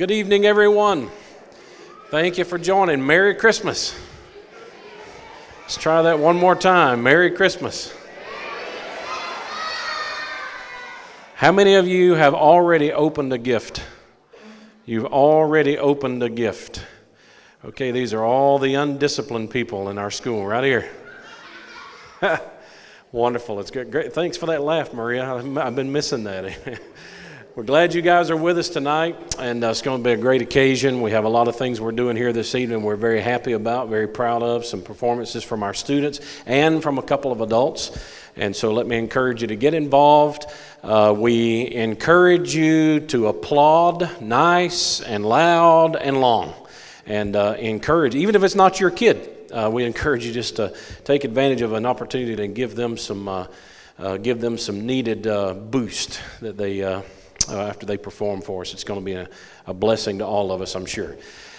Good evening, everyone. Thank you for joining. Merry Christmas. Let's try that one more time. Merry Christmas. How many of you have already opened a gift? You've already opened a gift. Okay, these are all the undisciplined people in our school right here. Wonderful. It's good. Great. Thanks for that laugh, Maria. I've been missing that. We're glad you guys are with us tonight, and it's going to be a great occasion. We have a lot of things we're doing here this evening we're very happy about, very proud of, some performances from our students and from a couple of adults. And so let me encourage you to get involved. We encourage you to applaud nice and loud and long, and encourage, even if it's not your kid, we encourage you just to take advantage of an opportunity to give them some needed boost that they after they perform for us. It's going to be a blessing to all of us, I'm sure.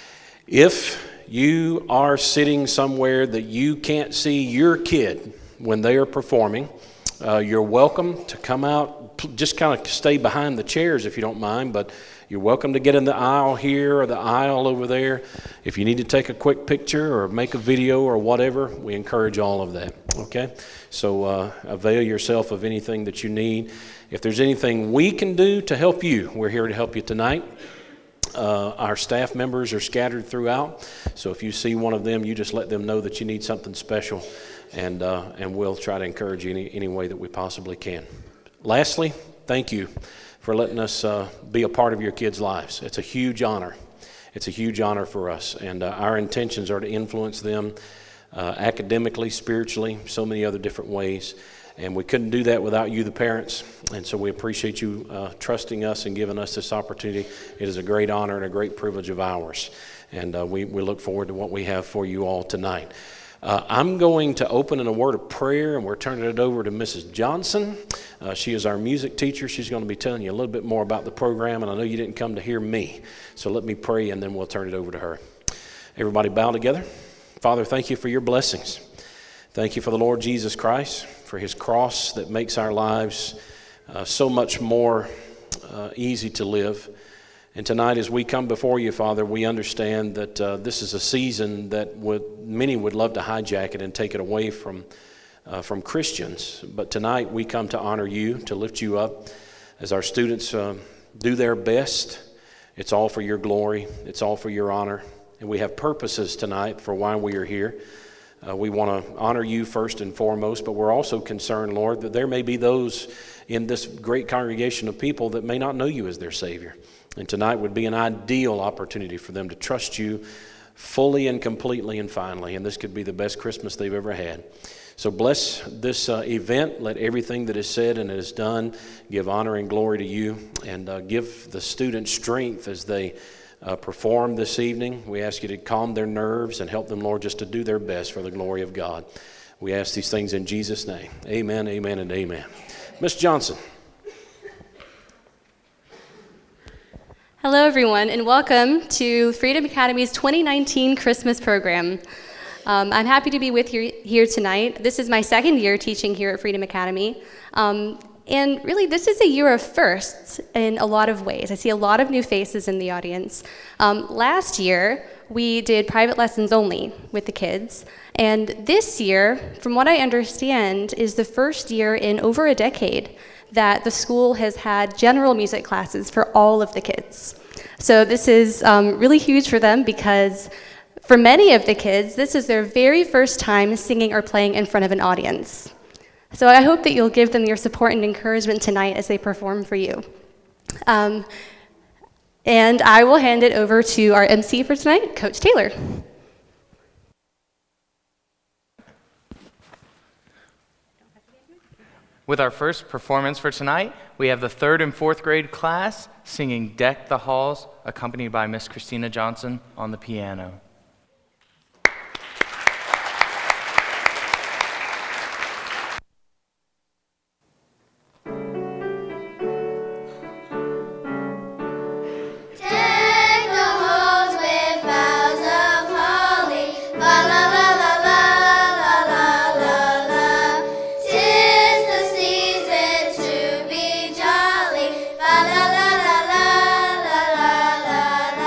If you are sitting somewhere that you can't see your kid when they are performing, you're welcome to come out. Just kind of stay behind the chairs if you don't mind, but you're welcome to get in the aisle here or the aisle over there. If you need to take a quick picture or make a video or whatever, we encourage all of that, okay? So avail yourself of anything that you need. If there's anything we can do to help you, we're here to help you tonight. Our staff members are scattered throughout, so if you see one of them, you just let them know that you need something special, and we'll try to encourage you any way that we possibly can. Lastly, thank you for letting us be a part of your kids' lives. It's a huge honor. It's a huge honor for us, and our intentions are to influence them academically, spiritually, so many other different ways. And we couldn't do that without you, the parents, and so we appreciate you trusting us and giving us this opportunity. It is a great honor and a great privilege of ours, and we look forward to what we have for you all tonight. I'm going to open in a word of prayer, and we're turning it over to Mrs. Johnson. She is our music teacher. She's going to be telling you a little bit more about the program, and I know you didn't come to hear me, so let me pray, and then we'll turn it over to her. Everybody bow together. Father, thank you for your blessings. Thank you for the Lord Jesus Christ, for his cross that makes our lives so much more easy to live. And tonight as we come before you, Father, we understand that this is a season that many would love to hijack it and take it away from Christians. But tonight we come to honor you, to lift you up as our students do their best. It's all for your glory. It's all for your honor. And we have purposes tonight for why we are here. We want to honor you first and foremost, but we're also concerned, Lord, that there may be those in this great congregation of people that may not know you as their Savior. And tonight would be an ideal opportunity for them to trust you fully and completely and finally. And this could be the best Christmas they've ever had. So bless this event. Let everything that is said and is done give honor and glory to you, and give the students strength as they perform this evening. We ask you to calm their nerves and help them, Lord, just to do their best for the glory of God. We ask these things in Jesus' name. Amen, amen, and amen. Ms. Johnson. Hello, everyone, and welcome to Freedom Academy's 2019 Christmas program. I'm happy to be with you here tonight. This is my second year teaching here at Freedom Academy. And really, this is a year of firsts in a lot of ways. I see a lot of new faces in the audience. Last year, we did private lessons only with the kids. And this year, from what I understand, is the first year in over a decade that the school has had general music classes for all of the kids. So this is really huge for them because for many of the kids, this is their very first time singing or playing in front of an audience. So I hope that you'll give them your support and encouragement tonight as they perform for you. And I will hand it over to our MC for tonight, Coach Taylor. With our first performance for tonight, we have the 3rd and 4th grade class singing Deck the Halls, accompanied by Miss Christina Johnson on the piano. La la la la la la la la la.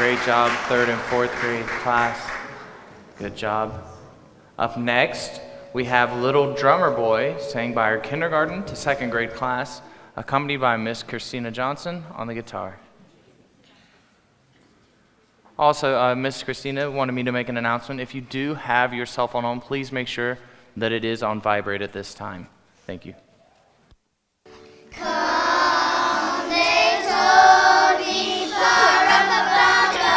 Great job, third and fourth grade class. Good job. Up next, we have Little Drummer Boy, sang by our kindergarten to second grade class, accompanied by Miss Christina Johnson on the guitar. Also, Miss Christina wanted me to make an announcement. If you do have your cell phone on, please make sure that it is on vibrate at this time. Thank you. Come, they told me, pa-ra-pa-pa-pa.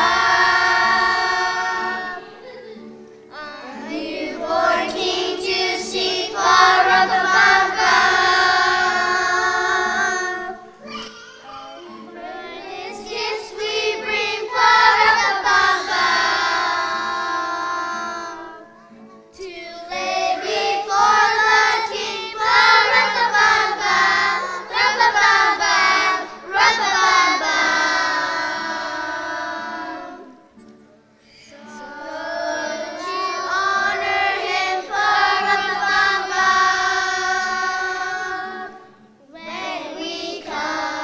A newborn king to see, pa-ra-pa-pa-pa. His gifts we bring, pa-ra-pa-pa-pa. To lay before the king, pa-ra-pa-pa-pa. Ra-pa-pa-pa, ra-pa-pa-pa. So to honor him, pa-ra-pa-pa-pa. When we come.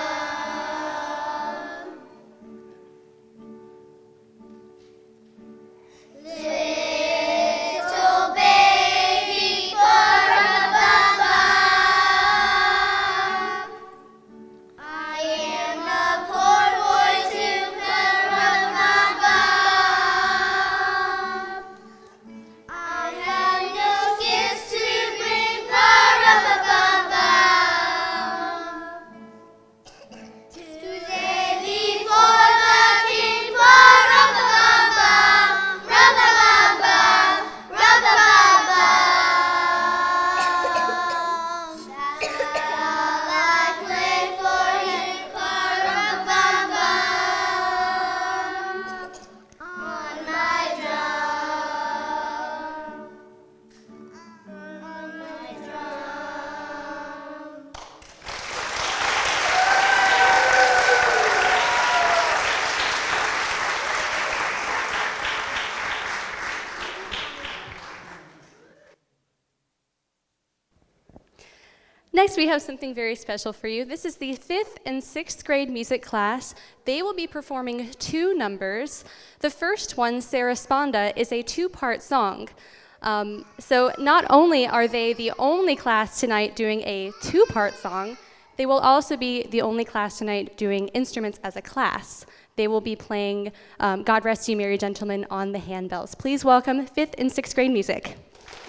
Little baby, pa-ra-pa-pa-pa. I am a poor boy too, pa-ra-pa-pa-pa. I have no gifts to bring, pa-ra-pa-pa-pa. To lay before the king, pa-ra-pa-pa-pa. Ra-pa-pa-pa, ra-pa-pa-pa. Shall I play for him, pa-ra-pa-pa-pa. On my drum, on my drum. Next, we have something very special for you. This is the 5th and 6th grade music class. They will be performing 2 numbers. The first one, Sarah Sponda, is a 2-part song. So not only are they the only class tonight doing a 2-part song, they will also be the only class tonight doing instruments as a class. They will be playing God Rest You Merry Gentlemen on the handbells. Please welcome 5th and 6th grade music.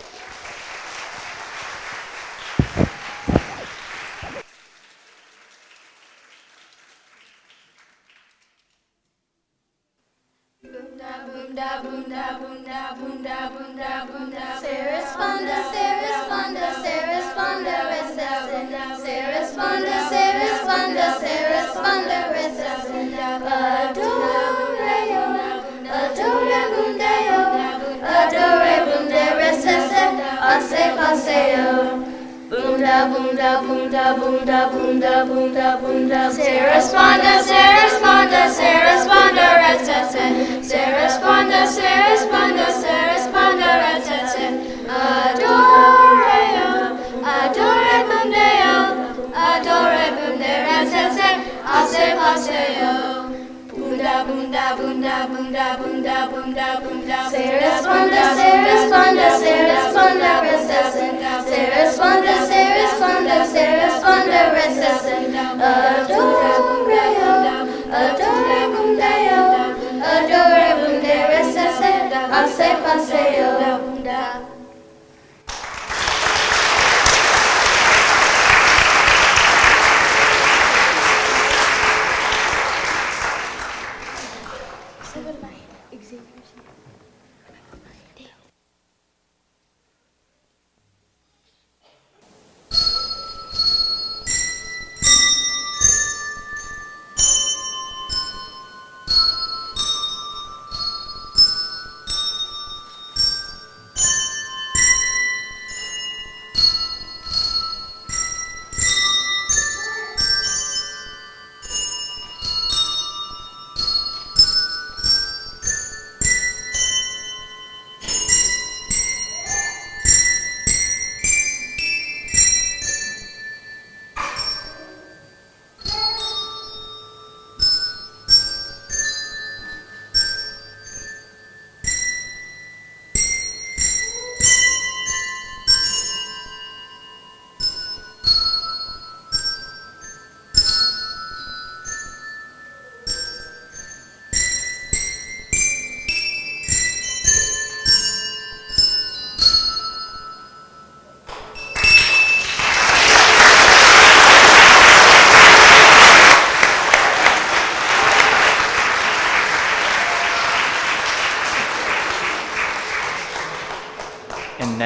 Sarah Sponda, Sarah Sponda, Sarah Sponda, rest us in. Sarah Sponda, Sarah Sponda, Sarah Sponda, rest us in. Adore-yo, adore-bundeo, adore-bunde, rest us in. Ase-paseo. Bunda, bunda, bunda, bunda, bunda, bunda, bunda. Sarah Sponda, Sarah Sponda, Sarah Sponda, rest us in. Sarah Sponda, Sarah Sponda, Sarah Sponda, rest us in. Adore-yo, adore-bundeo, adore-bunde, rest us in. Ase-paseo. Bunda, bunda, bunda, bunda, bunda, bunda, bunda. Sarah Sponda, Sarah Sponda, Sarah Sponda, rest us in. Sarah Sponda, Sarah Sponda, Sarah Sponda, rest us in. Adore-yo, adore-bundeo, adore-bunde, rest us in. Ase-paseo.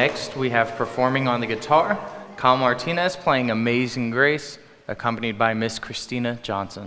next, we have performing on the guitar, Kyle Martinez playing Amazing Grace, accompanied by Miss Christina Johnson.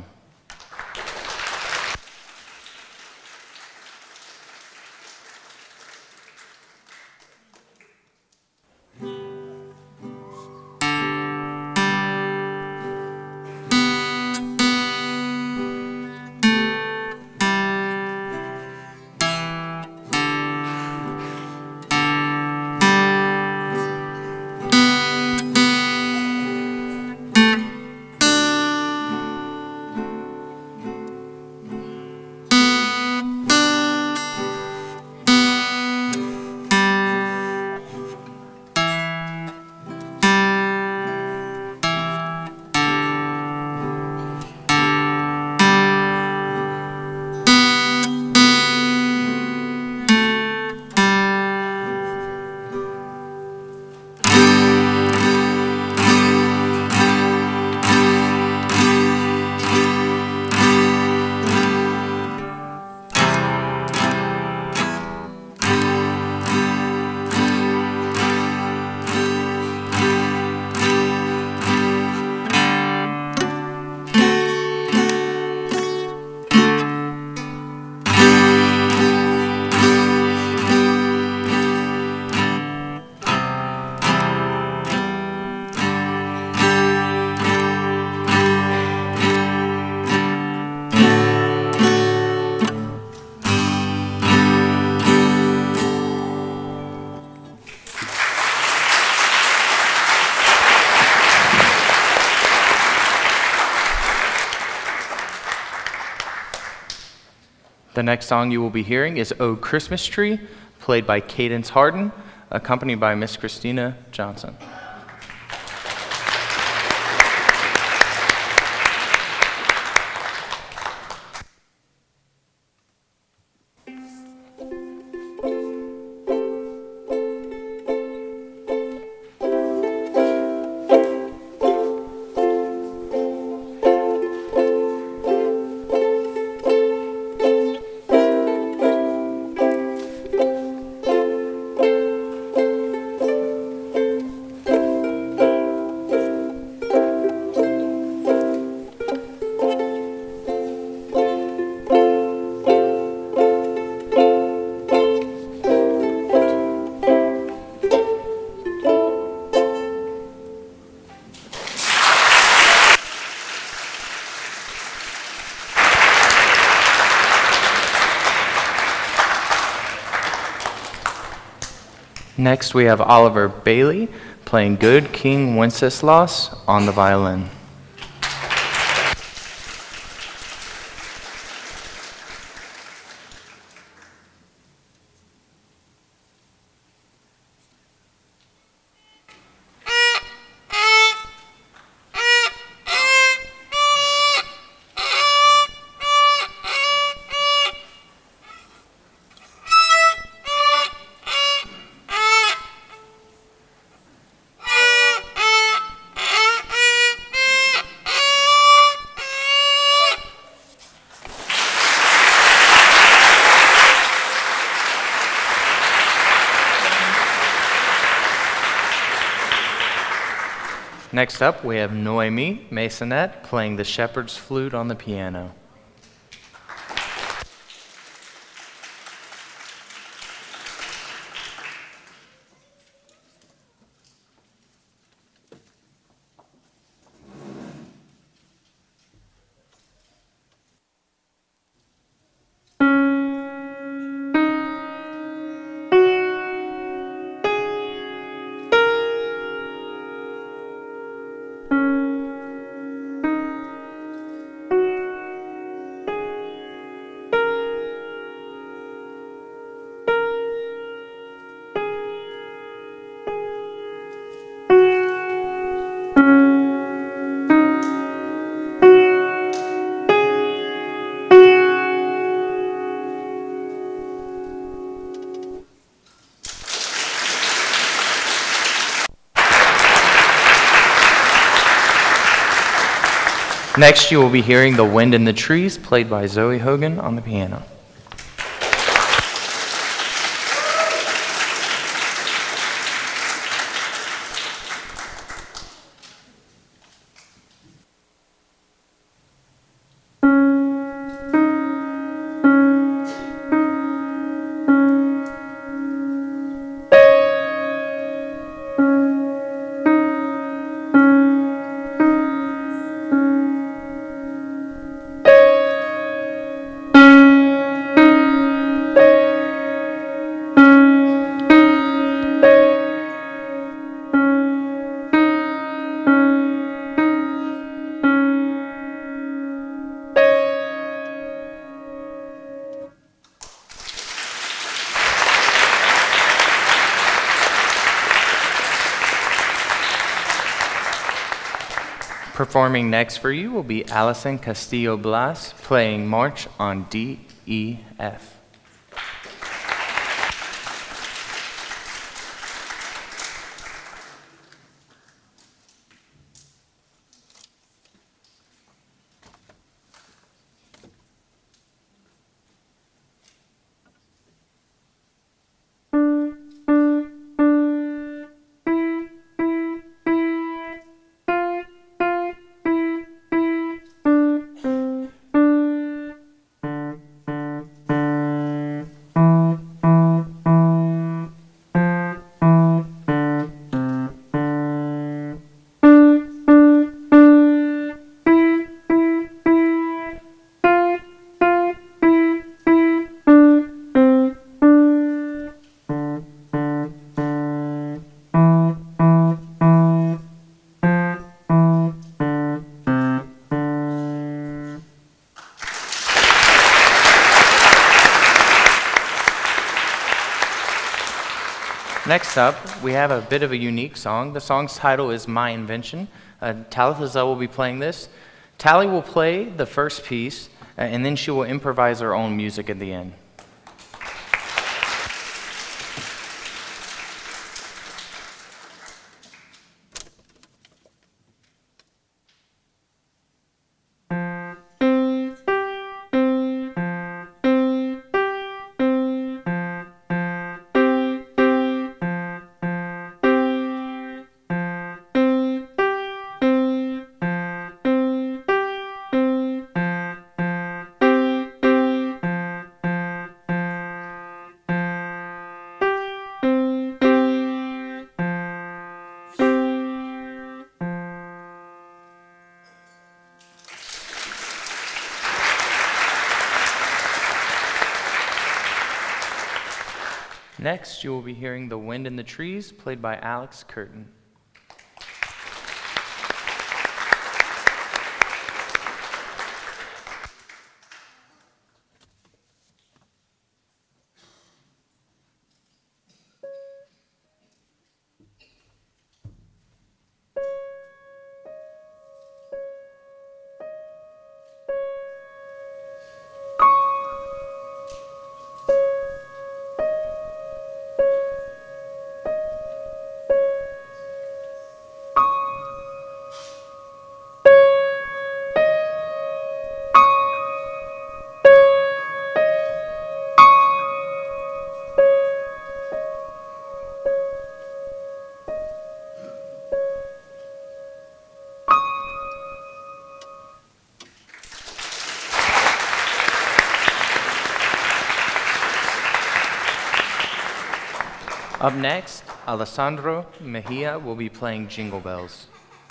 The next song you will be hearing is "Oh Christmas Tree," played by Cadence Harden, accompanied by Miss Christina Johnson. Next, we have Oliver Bailey playing Good King Wenceslas on the violin. Next up, we have Noemi Masonette playing the shepherd's flute on the piano. Next, you will be hearing The Wind in the Trees, played by Zoe Hogan on the piano. Performing next for you will be Allison Castillo Blas playing March on D, E, F. Next up, we have a bit of a unique song. The song's title is My Invention. Talitha Zell will be playing this. Tally will play the first piece, and then she will improvise her own music at the end. Next, you will be hearing The Wind in the Trees, played by Alex Curtin. Up next, Alessandro Mejia will be playing Jingle Bells.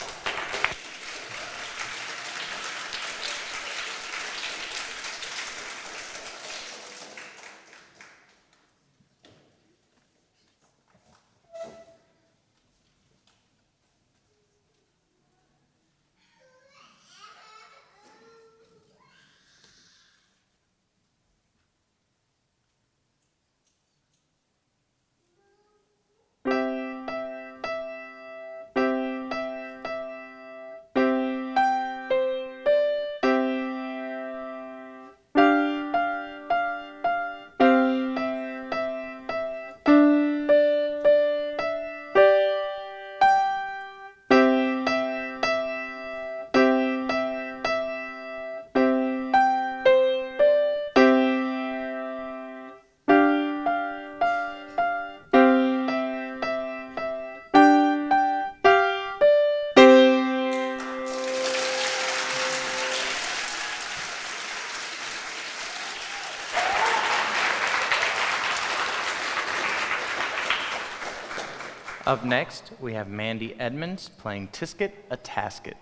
Up next, we have Mandy Edmonds playing Tisket a Tasket.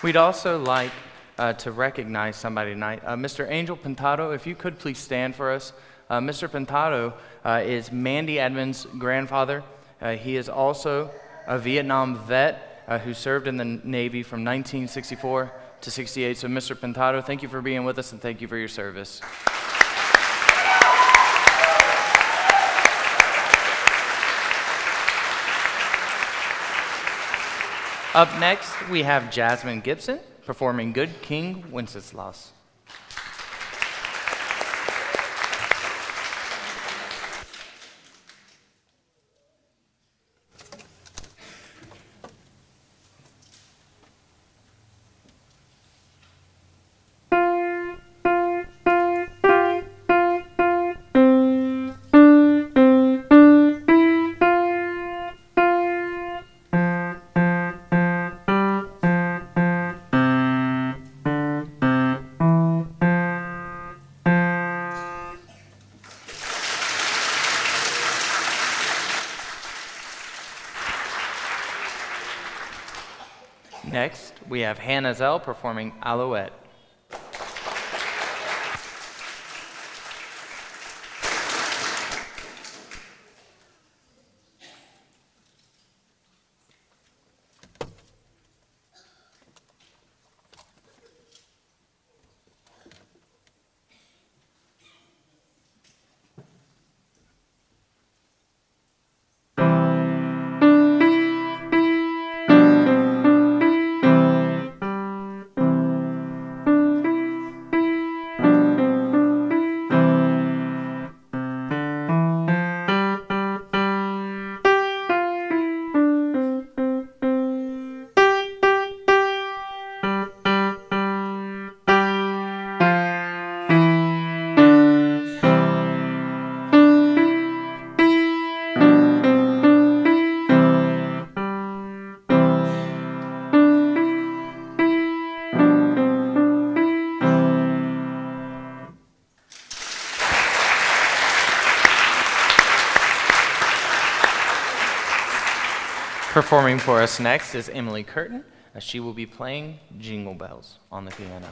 We'd also like to recognize somebody tonight. Mr. Angel Pintado, if you could please stand for us. Mr. Pintado is Mandy Edmonds' grandfather. He is also a Vietnam vet who served in the Navy from 1964 to 68. So, Mr. Pintado, thank you for being with us and thank you for your service. Up next, we have Jasmine Gibson performing Good King Wenceslas. Next, we have Hannah Zell performing Alouette. Performing for us next is Emily Curtin. She will be playing Jingle Bells on the piano.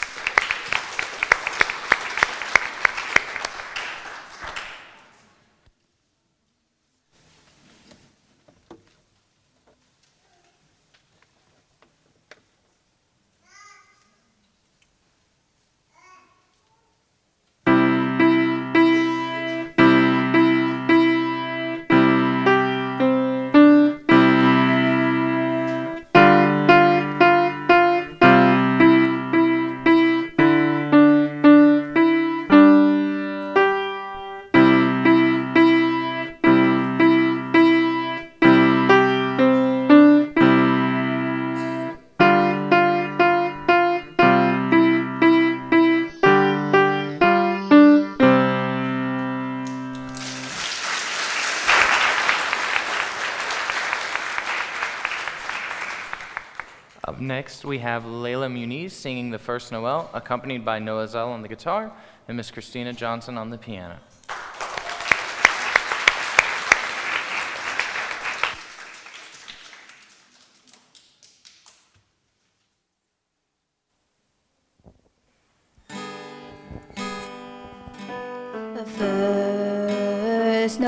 Up next, we have Layla Muniz singing the first Noel, accompanied by Noah Zell on the guitar and Miss Christina Johnson on the piano. The first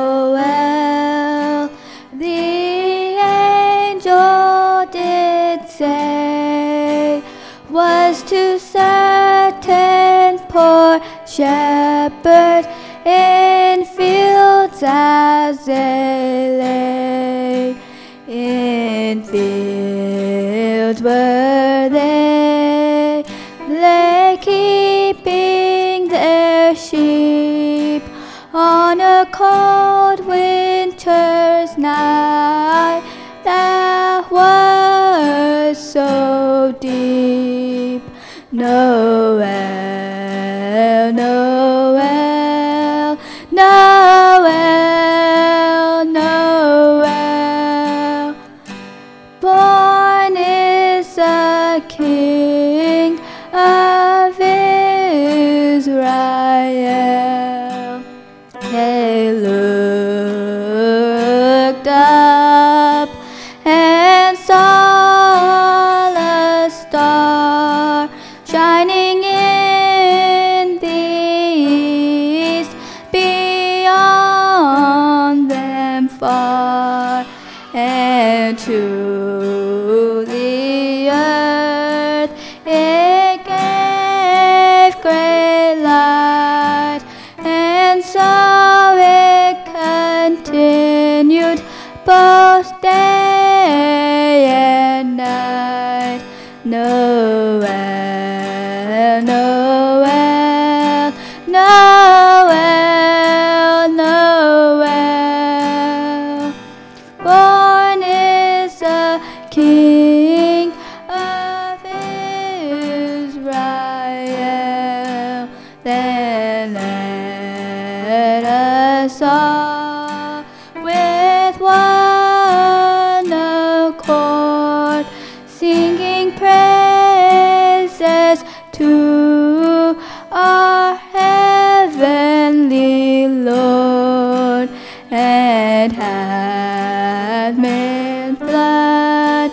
Noel, the angel did say, was to certain poor shepherds in fields as they lay. In fields were they lay keeping their sheep on a cold winter's night that was so deep. Noel, Noel, Noel, Noel. Born is the King of Israel. They looked up and saw a to the earth. It gave great light, and so it continued both day and night. Noel, Noel, Noel, Noel. Born is the King of Israel. Then let us all with one accord singing praises to our heavenly Lord. And hath man's blood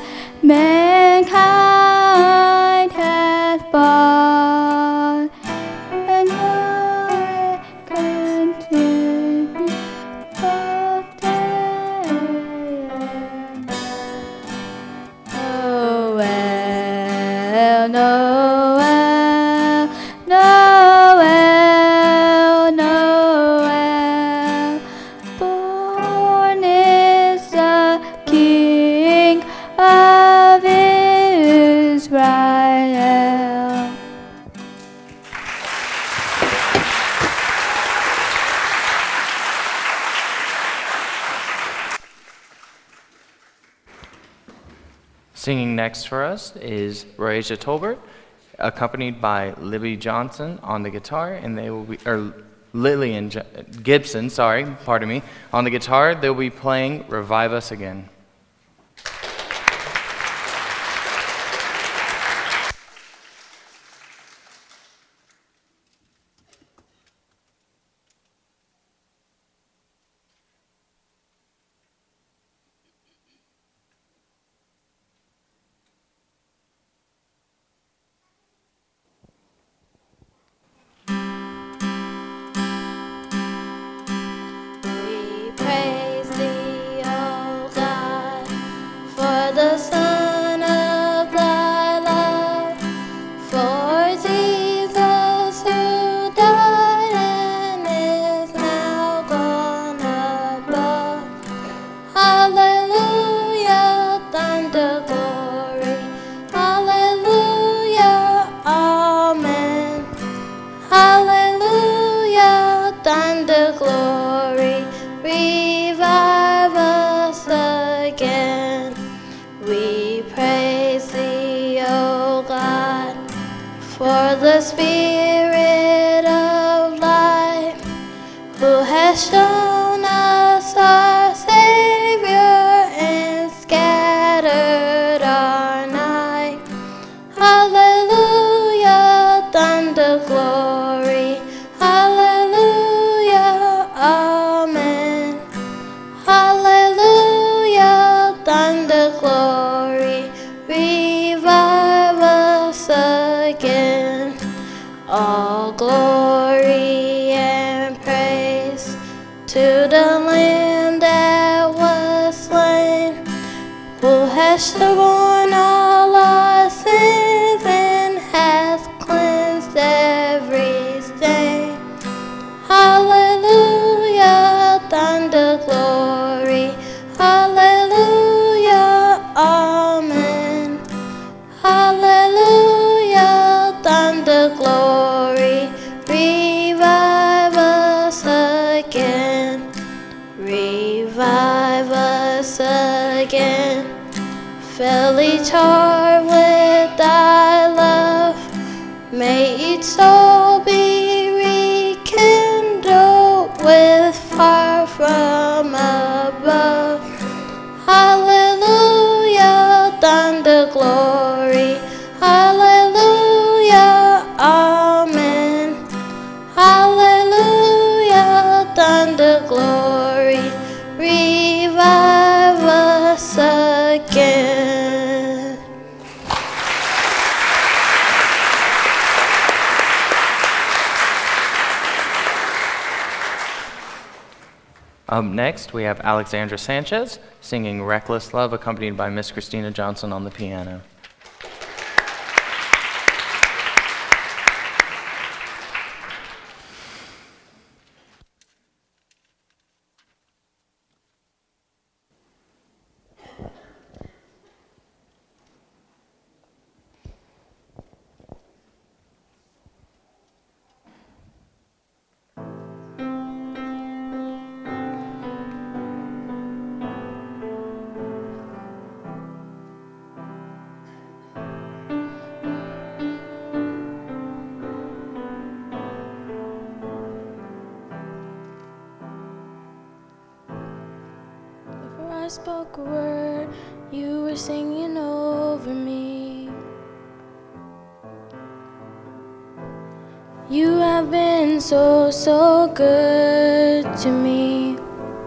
mankind hath bought, and will continue both day and night. Noel, Noel, Noel, Noel. Born is the King of Israel. Singing next for us is Raisha Tolbert, accompanied by Libby Johnson on the guitar, and they will be, or Lillian Gibson, pardon me, on the guitar. They'll be playing Revive Us Again. We praise thee, O God, for the Son of thy love, for Jesus who died and is now gone above. Hallelujah, thunder glory. Hallelujah, amen. Hallelujah, thunder glory. Revive us again. We praise thee, O God, for the Spirit of life, who has shown us our Savior and scattered our night. Hallelujah, thunder glory. Hallelujah, amen. Hallelujah, thunder glory. Revive us again. All glory and praise to the Lamb that was slain, who has borne all our sins and has cleansed every stain. Hallelujah, thunder glory. Hallelujah, amen. Hallelujah, thunder glory. Revive us again. Revive us again. Fill each heart with thy love. May each soul be rekindled with fire from above. Hallelujah, thunder glory. Hallelujah, amen. Hallelujah, thunder glory. Revive us again. Up next, we have Alexandra Sanchez singing Reckless Love, accompanied by Miss Christina Johnson on the piano. I spoke a word, you were singing over me. You have been so, so good to me.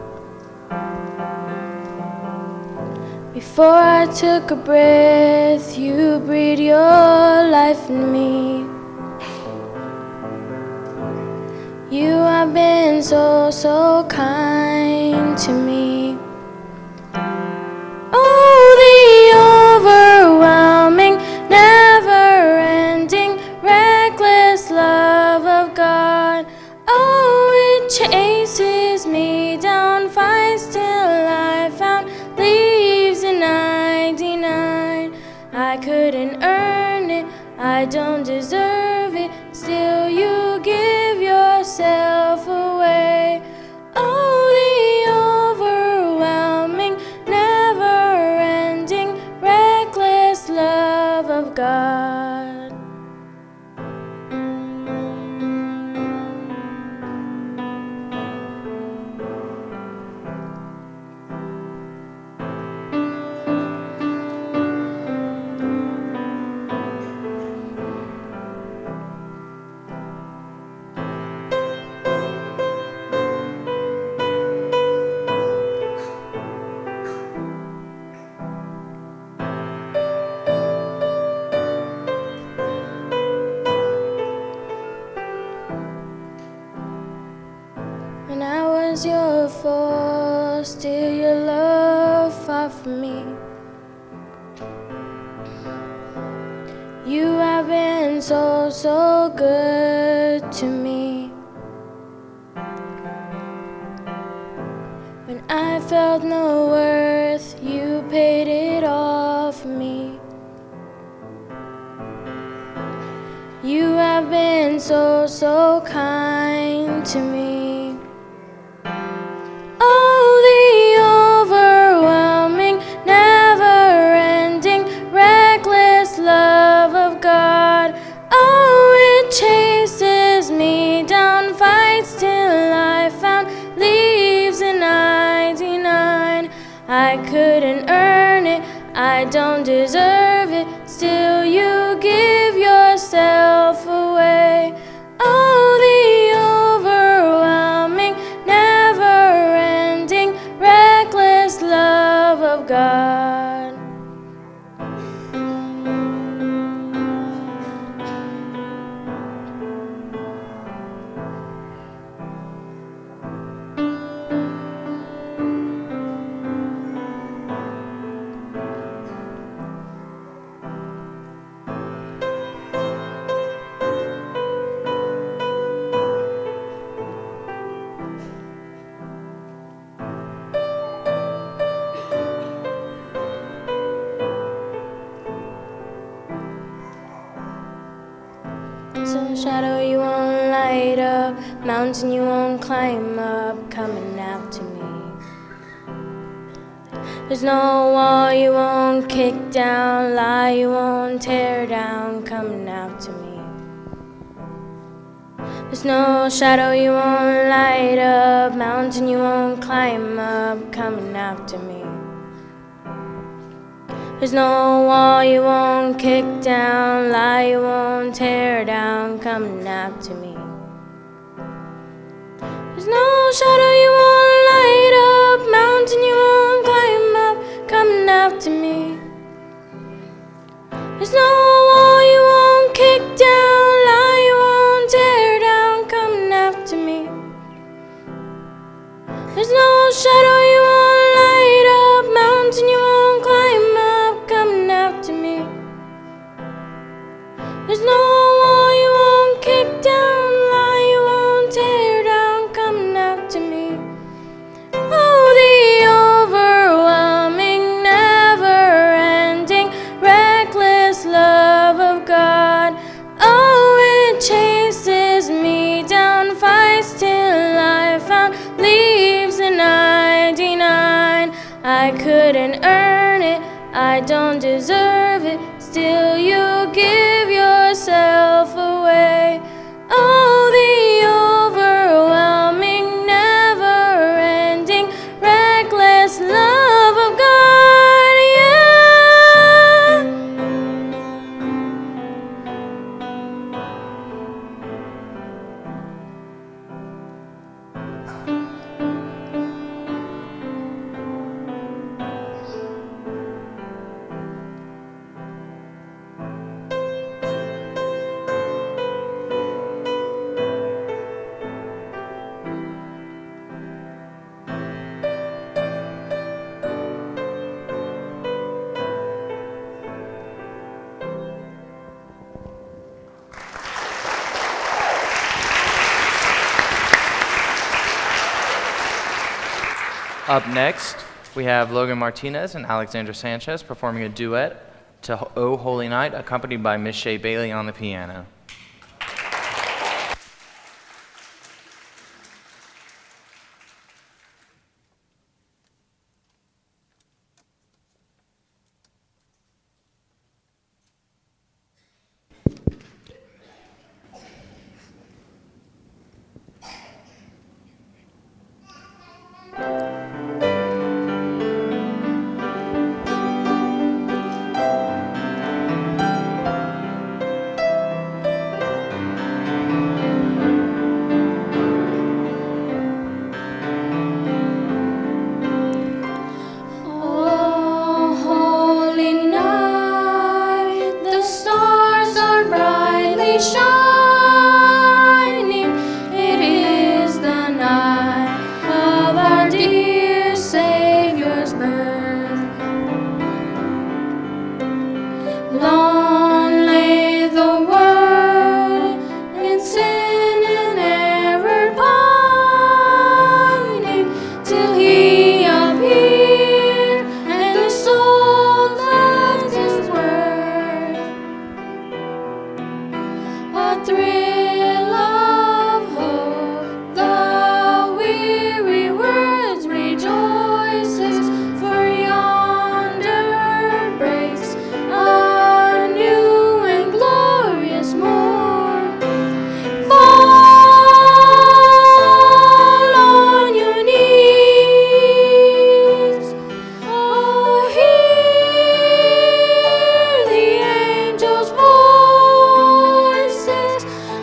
Before I took a breath, you breathed your life in me. You have been so, so kind to me. Overwhelming, never-ending, reckless love of God. Oh, it chases me down, fights till I found, leaves in 99. I couldn't earn it, I don't deserve it, still you give yourself away. Oh, the overwhelming, never-ending, reckless love of God. When I was your foe, still your love fought for me. You have been so, so good to me. When I felt no worth, you paid it all for me. You have been so, so kind to me. Oh, the overwhelming, never-ending, reckless love of God. Oh, it chases me down, fights till I found, leaves in 99. I couldn't earn it, I don't deserve it, still you give yourself away. Oh, the overwhelming, never-ending, reckless love of God. So shadow you won't light up, mountain you won't climb up, coming after me. There's no wall you won't kick down, lie you won't tear down, coming after me. There's no shadow you won't light up, mountain you won't climb up, coming after me. There's no wall you won't kick down, lie you won't tear down, coming after me. There's no shadow you won't light up, mountain you won't climb up, coming after me. There's no wall you won't kick down, lie you won't tear down, coming after me. There's no There's no wall you won't kick down, lie you won't tear down, coming after me. Oh, the overwhelming, never-ending, reckless love of God. Oh, it chases me down, fights till I found leaves the 99. I couldn't earn it, I don't deserve it, still you give yourself away. Oh, the overwhelming, never-ending, reckless love of God, yeah. Up next, we have Logan Martinez and Alexandra Sanchez performing a duet to "O Holy Night," accompanied by Miss Shay Bailey on the piano. Oh, holy night, the stars are brightly shining. It is the night of our dear Savior's birth. Long lay the world in sin and error pining, till He appeared and the soul loved His word. A thrill of hope, the weary words rejoices, for yonder breaks a new and glorious morn. Fall on your knees. Oh, hear the angels' voices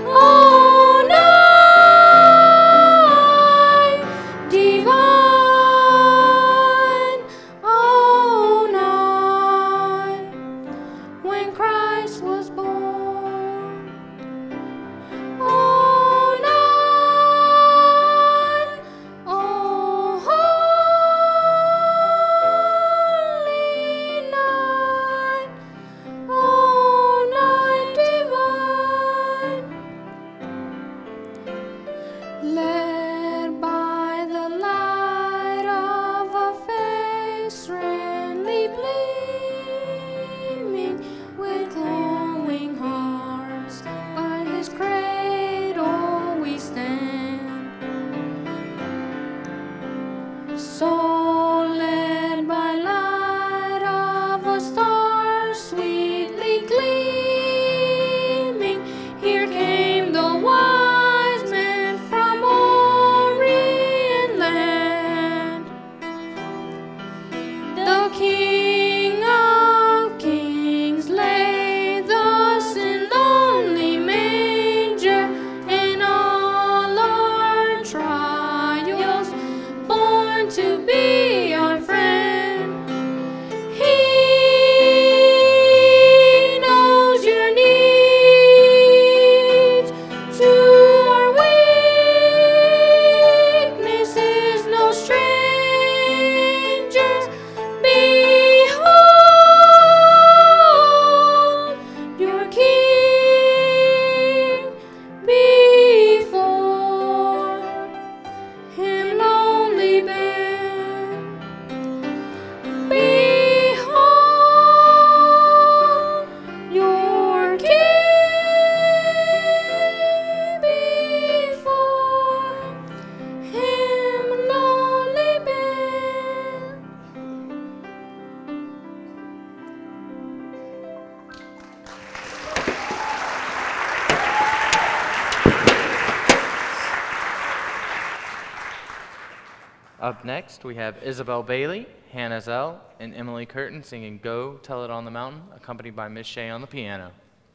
Up next, we have Isabel Bailey, Hannah Zell, and Emily Curtin singing Go Tell It on the Mountain, accompanied by Miss Shea on the piano.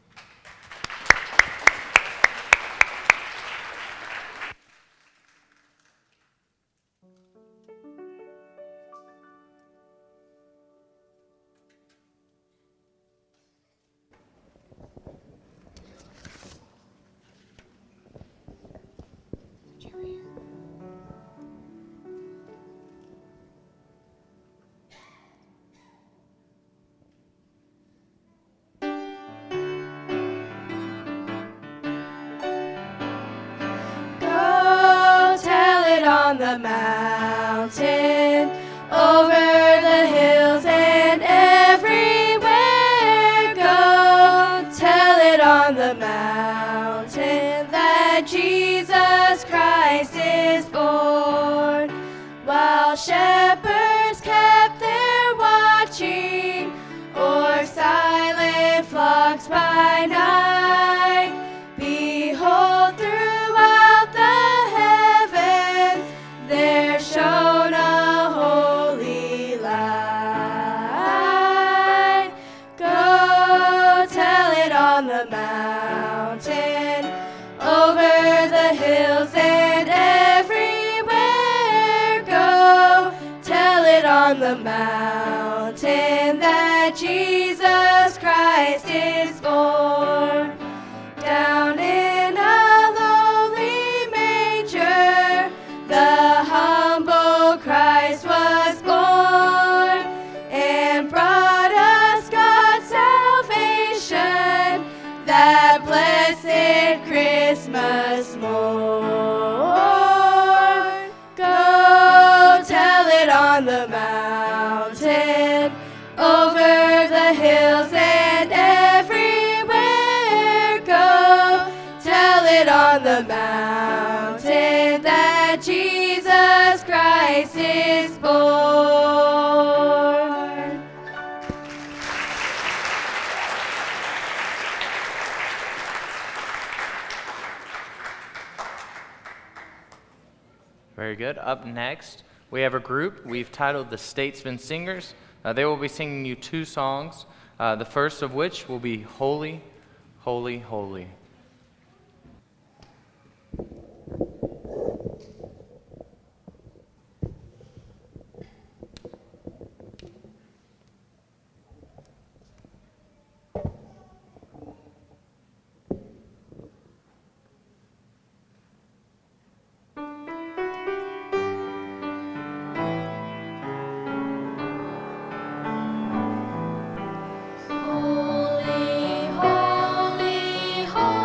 Go tell it on the mountain, over the hills and everywhere. Go tell it on the mountain that Jesus Christ is born. While shepherds kept their watching o'er silent flocks by night, behold, throughout the heavens there shone a holy light. Go tell it on the mountain, over the hills and everywhere. Go tell it on the mountain that Jesus Christ is born. Down in a lowly manger, the humble Christ was born, and brought us God's salvation, that blessed Christmas morn. Go tell it on the mountain, over the hills and everywhere. Go tell it on the mountain that Jesus Christ is born. Very good. Up next, we have a group we've titled the Statesman Singers. They will be singing you two songs, the first of which will be Holy, Holy, Holy. Holy, holy, holy.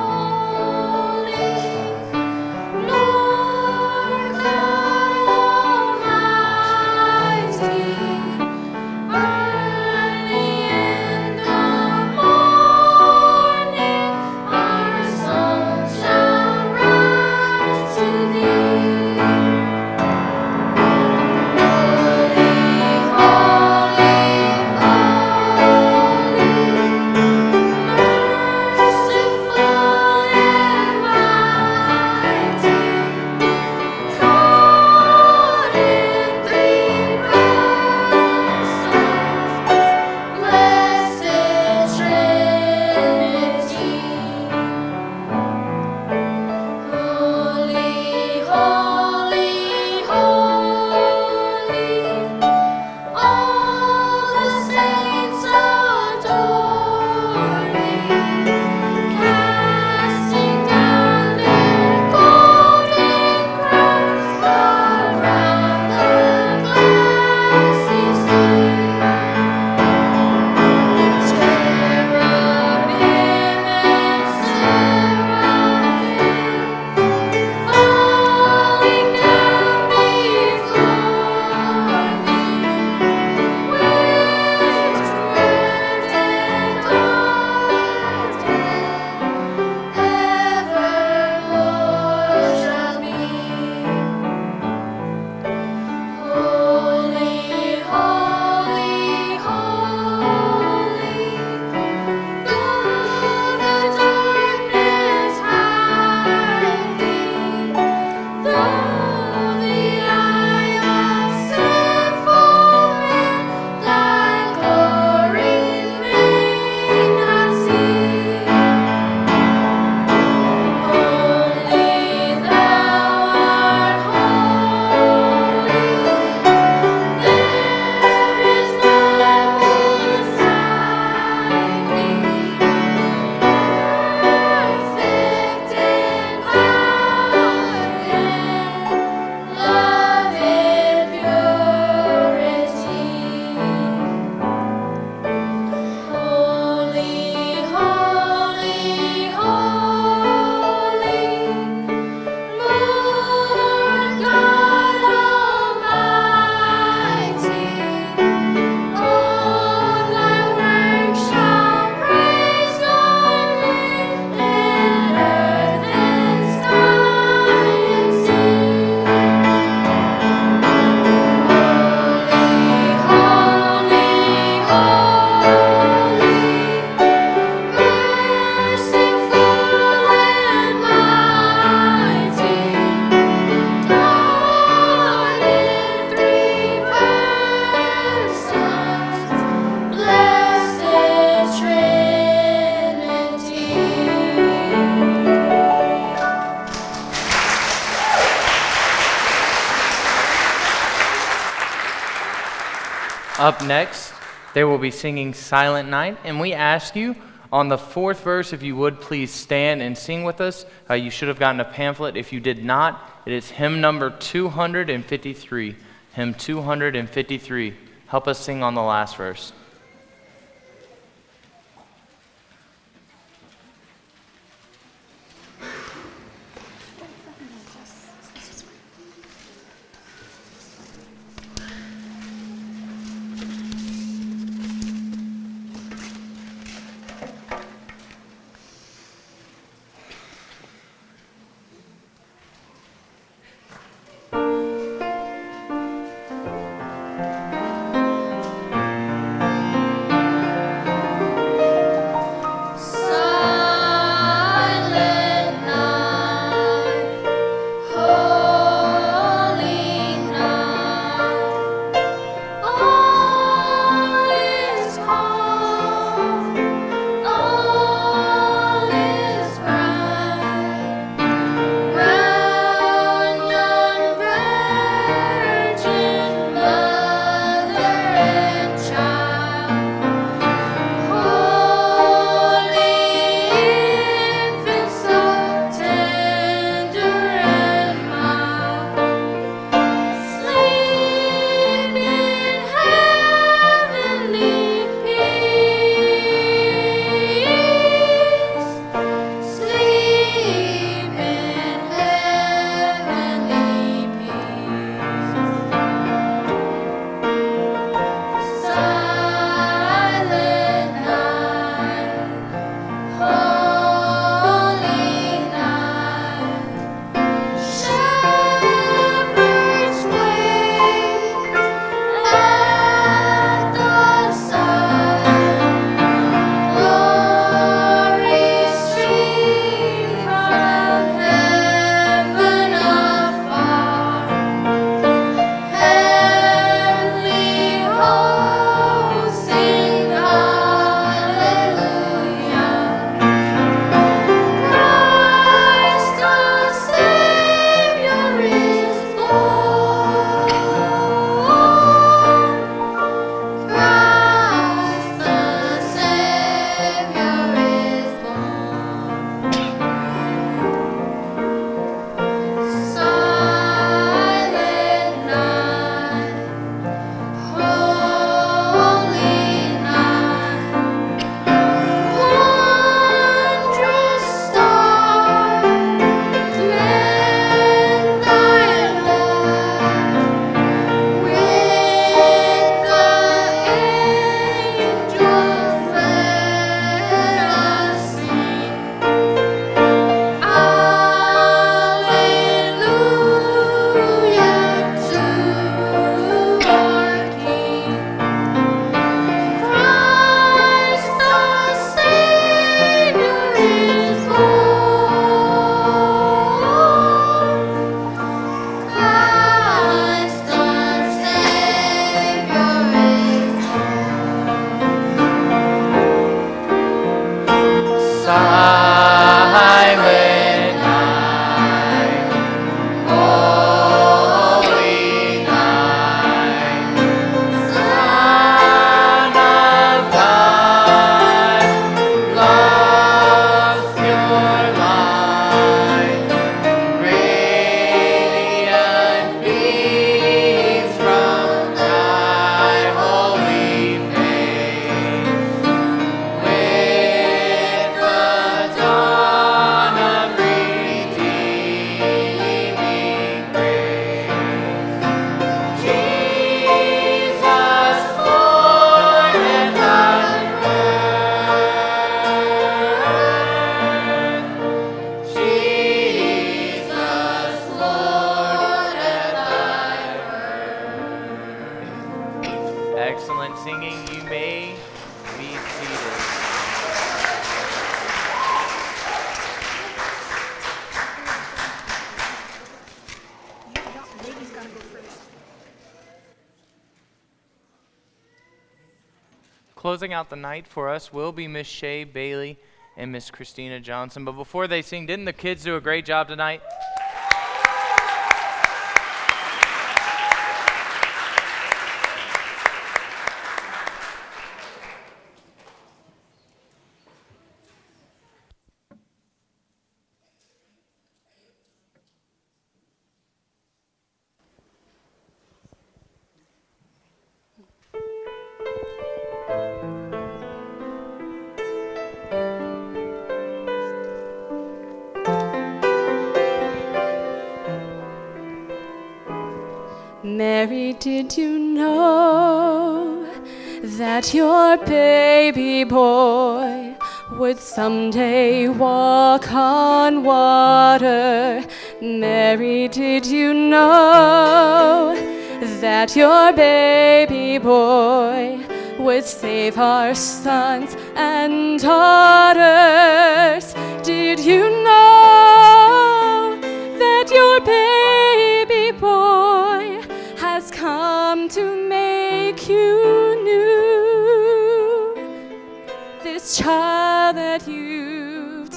Up next, they will be singing Silent Night, and we ask you on the fourth verse, if you would please stand and sing with us. You should have gotten a pamphlet. If you did not, it is hymn number 253. Hymn 253. Help us sing on the last verse. Excellent singing. You may be seated. Closing out the night for us will be Miss Shay Bailey and Miss Christina Johnson. But before they sing, didn't the kids do a great job tonight? Mary, did you know that your baby boy would someday walk on water? Mary, did you know that your baby boy would save our sons and daughters? Did you know that your baby boy has come to make you new? This child that you've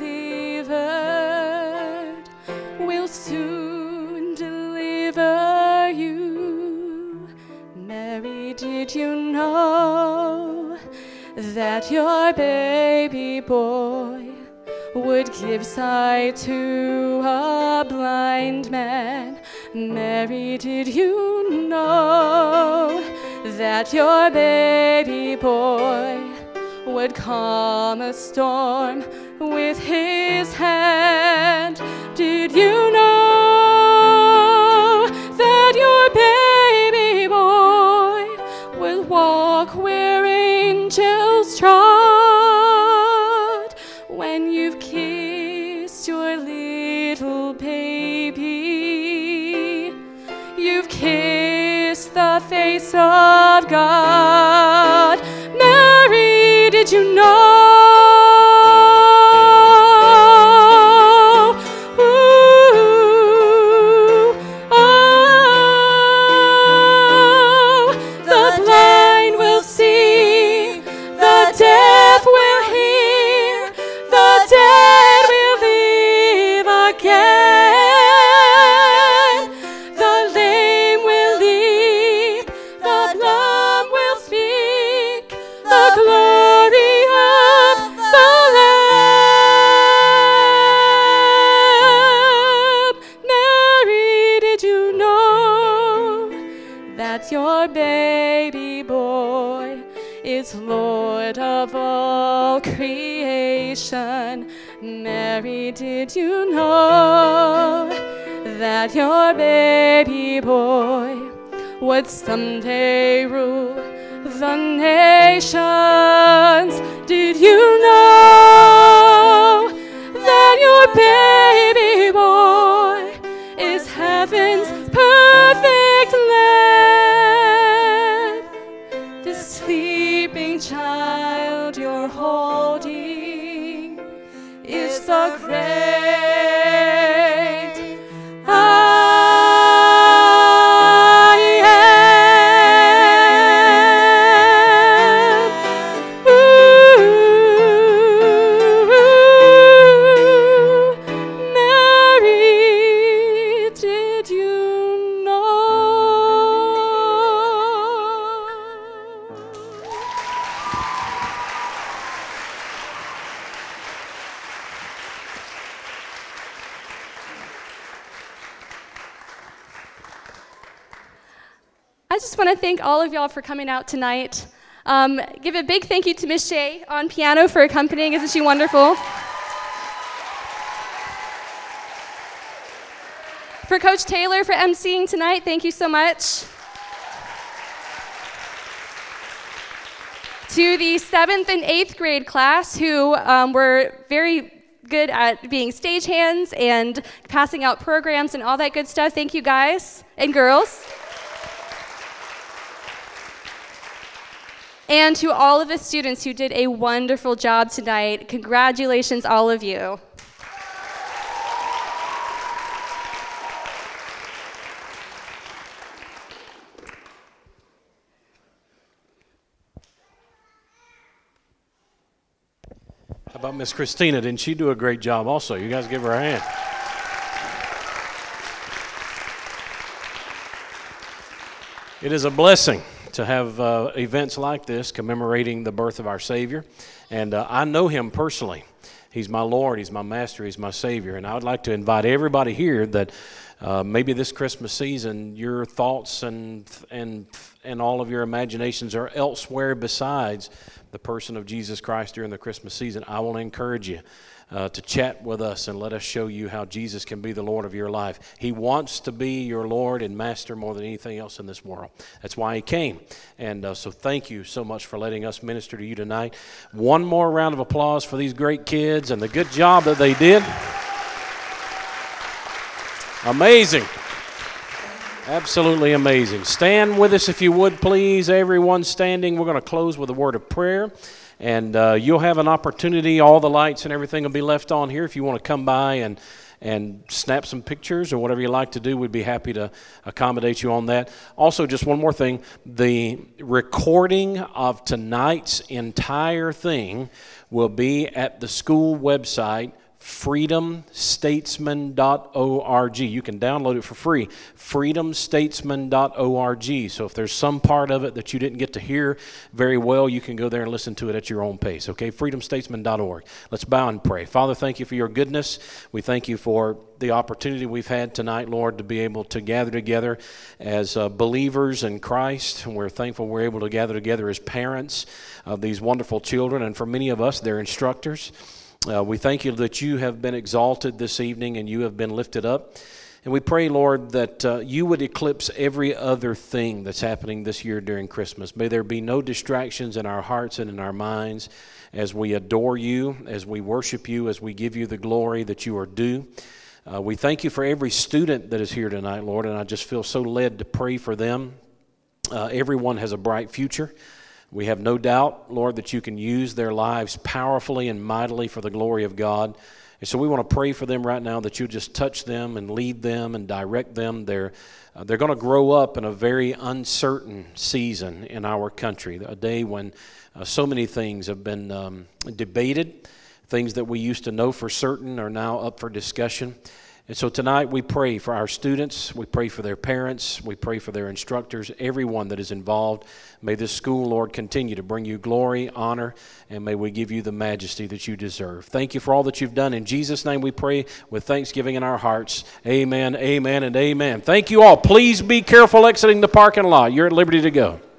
delivered will soon deliver you. Mary, did you know that your baby boy would give sight to a blind man? Mary, did you know that your baby boy would calm a storm with his hand? Did you know that your baby boy will walk where angels trod? When you've kissed your little baby, you've kissed the face of God. Mary, did you know? Your baby boy is Lord of all creation. Mary, did you know that your baby boy would someday rule the nations? Did you know that your baby boy is heaven's perfect Lamb? Sleeping child you're holding is the great I am. Mary, did you know? I just want to thank all of y'all for coming out tonight. Give a big thank you to Miss Shay on piano for accompanying. Isn't she wonderful? For Coach Taylor for emceeing tonight, thank you so much. To the 7th and 8th grade class who were very good at being stagehands and passing out programs and all that good stuff. Thank you guys and girls. And to all of the students who did a wonderful job tonight, congratulations, all of you. How about Miss Christina? Didn't she do a great job also? You guys give her a hand. It is a blessing to have events like this commemorating the birth of our Savior. And I know him personally. He's my Lord, he's my Master, he's my Savior. And I would like to invite everybody here that maybe this Christmas season your thoughts and all of your imaginations are elsewhere besides the person of Jesus Christ during the Christmas season. I want to encourage you to chat with us and let us show you how Jesus can be the Lord of your life. He wants to be your Lord and Master more than anything else in this world. That's why He came. And so thank you so much for letting us minister to you tonight. One more round of applause for these great kids and the good job that they did. Amazing. Absolutely amazing. Stand with us if you would, please. Everyone standing. We're going to close with a word of prayer. And you'll have an opportunity. All the lights and everything will be left on here. If you want to come by and snap some pictures or whatever you like to do, we'd be happy to accommodate you on that. Also, just one more thing. The recording of tonight's entire thing will be at the school website, freedomstatesman.org. You can download it for free, freedomstatesman.org. So if there's some part of it that you didn't get to hear very well, you can go there and listen to it at your own pace, okay? freedomstatesman.org. Let's bow and pray. Father, thank you for your goodness. We thank you for the opportunity we've had tonight, Lord, to be able to gather together as believers in Christ. And we're thankful we're able to gather together as parents of these wonderful children. And for many of us, they're instructors. We thank you that you have been exalted this evening and you have been lifted up. And we pray, Lord, that you would eclipse every other thing that's happening this year during Christmas. May there be no distractions in our hearts and in our minds as we adore you, as we worship you, as we give you the glory that you are due. We thank you for every student that is here tonight, Lord, and I just feel so led to pray for them. Everyone has a bright future. We have no doubt, Lord, that you can use their lives powerfully and mightily for the glory of God. And so we want to pray for them right now that you just touch them and lead them and direct them. They're going to grow up in a very uncertain season in our country, a day when so many things have been debated. Things that we used to know for certain are now up for discussion. And so tonight we pray for our students, we pray for their parents, we pray for their instructors, everyone that is involved. May this school, Lord, continue to bring you glory, honor, and may we give you the majesty that you deserve. Thank you for all that you've done. In Jesus' name we pray with thanksgiving in our hearts. Amen, amen, and amen. Thank you all. Please be careful exiting the parking lot. You're at liberty to go.